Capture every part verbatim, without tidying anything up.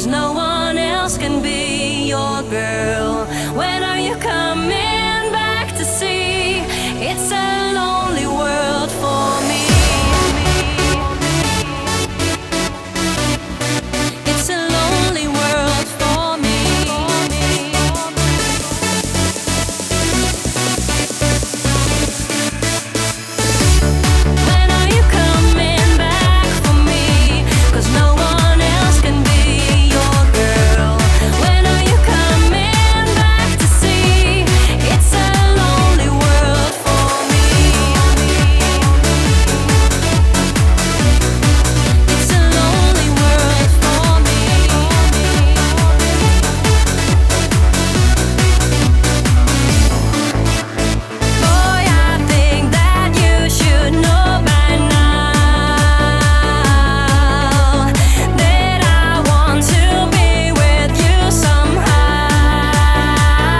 'cause no one else can be your girl. When are you coming back to see? It's a lonely world for me. It's a lonely world for me. When are you coming back for me? 'Cause no one else can be your girl. When are you coming back to see? It's a lonely world for me. It's a lonely world for me. Boy, I think that you should know by now that I want to be with you somehow.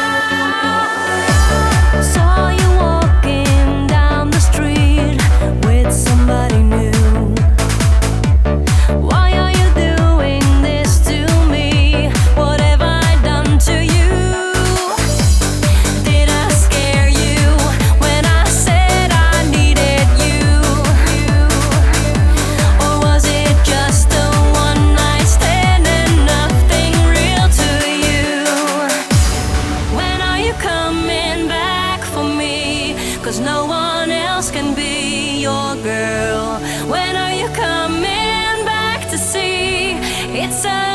Saw you walking down the street with somebody new. Why are you doing this to me? What have I done to you? Did I scare you when I said I needed you? Or was it just a one night stand and nothing real to you? When are you coming back for me? 'Cause no one else can be your girl. When are you coming back to see? It's a